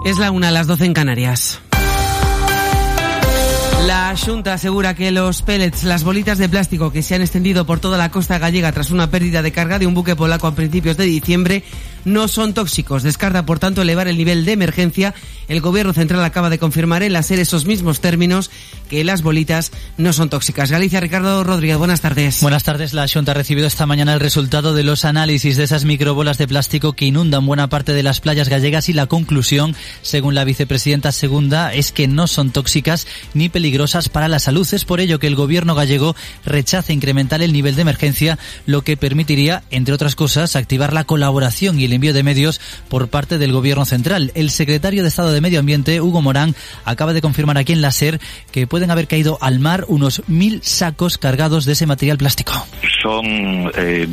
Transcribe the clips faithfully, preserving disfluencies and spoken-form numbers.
Es la una, a las doce en Canarias. La Xunta asegura que los pellets, las bolitas de plástico que se han extendido por toda la costa gallega tras una pérdida de carga de un buque polaco a principios de diciembre, no son tóxicos. Descarta, por tanto, elevar el nivel de emergencia. El Gobierno central acaba de confirmar en la SER esos mismos términos, que las bolitas no son tóxicas. Galicia, Ricardo Rodríguez, buenas tardes. Buenas tardes. La Xunta ha recibido esta mañana el resultado de los análisis de esas microbolas de plástico que inundan buena parte de las playas gallegas y la conclusión, según la vicepresidenta segunda, es que no son tóxicas ni peligrosas para la salud. Es por ello que el Gobierno gallego rechaza incrementar el nivel de emergencia, lo que permitiría, entre otras cosas, activar la colaboración y el envío de medios por parte del Gobierno central. El secretario de Estado de Medio Ambiente, Hugo Morán, acaba de confirmar aquí en la SER que pueden haber caído al mar unos mil sacos cargados de ese material plástico. Son eh,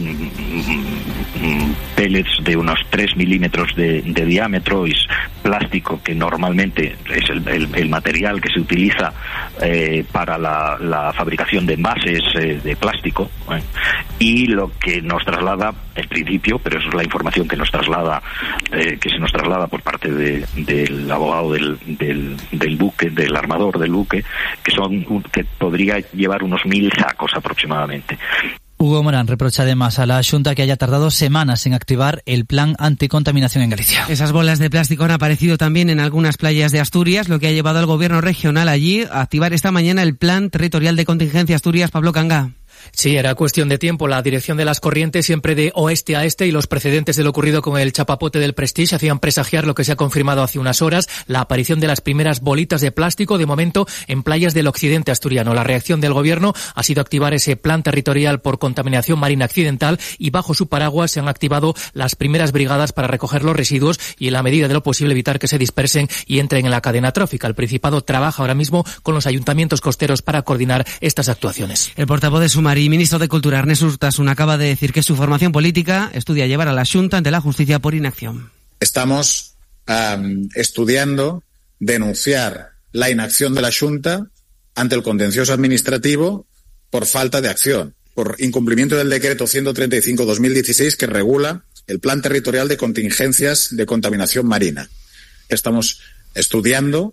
pellets de unos tres milímetros de, de diámetro, es plástico que normalmente es el, el, el material que se utiliza eh, para la, la fabricación de envases eh, de plástico, eh, y lo que nos traslada, en principio, pero eso es la información que nos traslada, eh, que se nos traslada por parte de, del abogado del, del, del buque, del armador del buque, que son que podría llevar unos mil sacos aproximadamente. Hugo Morán reprocha además a la Xunta que haya tardado semanas en activar el plan anticontaminación en Galicia. Esas bolas de plástico han aparecido también en algunas playas de Asturias, lo que ha llevado al Gobierno regional allí a activar esta mañana el Plan Territorial de Contingencia Asturias. Pablo Canga. Sí, era cuestión de tiempo. La dirección de las corrientes siempre de oeste a este y los precedentes de lo ocurrido con el chapapote del Prestige hacían presagiar lo que se ha confirmado hace unas horas, la aparición de las primeras bolitas de plástico, de momento en playas del occidente asturiano. La reacción del Gobierno ha sido activar ese plan territorial por contaminación marina accidental y bajo su paraguas se han activado las primeras brigadas para recoger los residuos y, en la medida de lo posible, evitar que se dispersen y entren en la cadena trófica. El Principado trabaja ahora mismo con los ayuntamientos costeros para coordinar estas actuaciones. El portavoz de Sumar y ministro de Cultura, Ernest Urtasun, acaba de decir que su formación política estudia llevar a la Xunta ante la justicia por inacción. Estamos um, estudiando denunciar la inacción de la Xunta ante el contencioso administrativo por falta de acción, por incumplimiento del decreto ciento treinta y cinco barra dos mil dieciséis que regula el Plan Territorial de Contingencias de Contaminación Marina. Estamos estudiando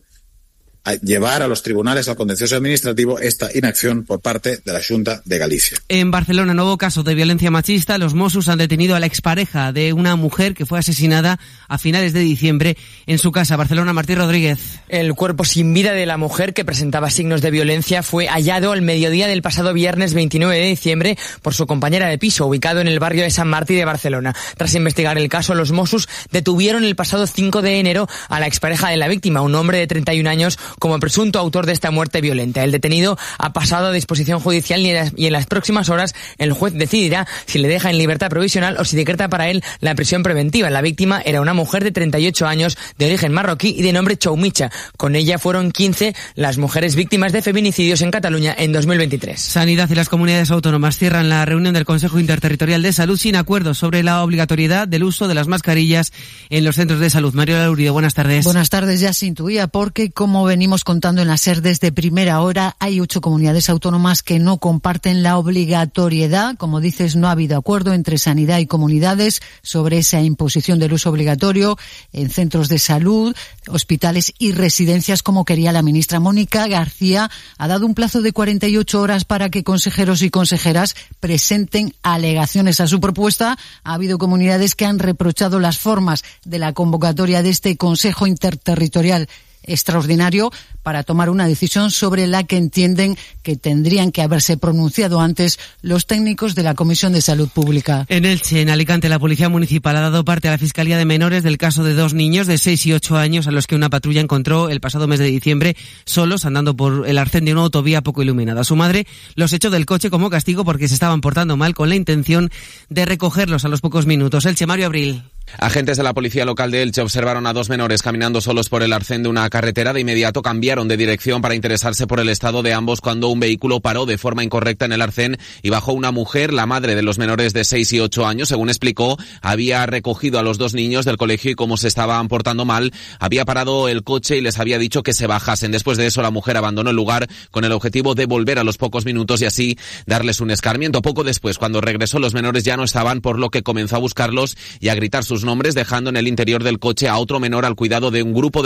a llevar a los tribunales, al contencioso administrativo, esta inacción por parte de la Xunta de Galicia. En Barcelona, nuevo caso de violencia machista. Los Mossos han detenido a la expareja de una mujer que fue asesinada a finales de diciembre en su casa. Barcelona, Martín Rodríguez. El cuerpo sin vida de la mujer, que presentaba signos de violencia, fue hallado al mediodía del pasado viernes veintinueve de diciembre por su compañera de piso, ubicado en el barrio de Sant Martí de Barcelona. Tras investigar el caso, los Mossos detuvieron el pasado cinco de enero a la expareja de la víctima, un hombre de treinta y un años, como presunto autor de esta muerte violenta. El detenido ha pasado a disposición judicial y en las próximas horas el juez decidirá si le deja en libertad provisional o si decreta para él la prisión preventiva. La víctima era una mujer de treinta y ocho años, de origen marroquí y de nombre Choumicha. Con ella fueron quince las mujeres víctimas de feminicidios en Cataluña en dos mil veintitrés. Sanidad y las comunidades autónomas cierran la reunión del Consejo Interterritorial de Salud sin acuerdo sobre la obligatoriedad del uso de las mascarillas en los centros de salud. Mario Laurido, buenas tardes. Buenas tardes. Ya se intuía porque, como venimos contando en la SER desde primera hora, hay ocho comunidades autónomas que no comparten la obligatoriedad. Como dices, no ha habido acuerdo entre sanidad y comunidades sobre esa imposición del uso obligatorio en centros de salud, hospitales y residencias, como quería la ministra. Mónica García ha dado un plazo de cuarenta y ocho horas para que consejeros y consejeras presenten alegaciones a su propuesta. Ha habido comunidades que han reprochado las formas de la convocatoria de este Consejo Interterritorial extraordinario para tomar una decisión sobre la que entienden que tendrían que haberse pronunciado antes los técnicos de la Comisión de Salud Pública. En Elche, en Alicante, la Policía Municipal ha dado parte a la Fiscalía de Menores del caso de dos niños de seis y ocho años a los que una patrulla encontró el pasado mes de diciembre solos andando por el arcén de una autovía poco iluminada. Su madre los echó del coche como castigo porque se estaban portando mal, con la intención de recogerlos a los pocos minutos. Elche, Mario Abril. Agentes de la policía local de Elche observaron a dos menores caminando solos por el arcén de una carretera. De inmediato cambiaron de dirección para interesarse por el estado de ambos cuando un vehículo paró de forma incorrecta en el arcén y bajó una mujer. La madre de los menores de seis y ocho años, según explicó, había recogido a los dos niños del colegio y como se estaban portando mal, había parado el coche y les había dicho que se bajasen. Después de eso, la mujer abandonó el lugar con el objetivo de volver a los pocos minutos y así darles un escarmiento. Poco después, cuando regresó, los menores ya no estaban, por lo que comenzó a buscarlos y a gritar sus nombres, dejando en el interior del coche a otro menor al cuidado de un grupo de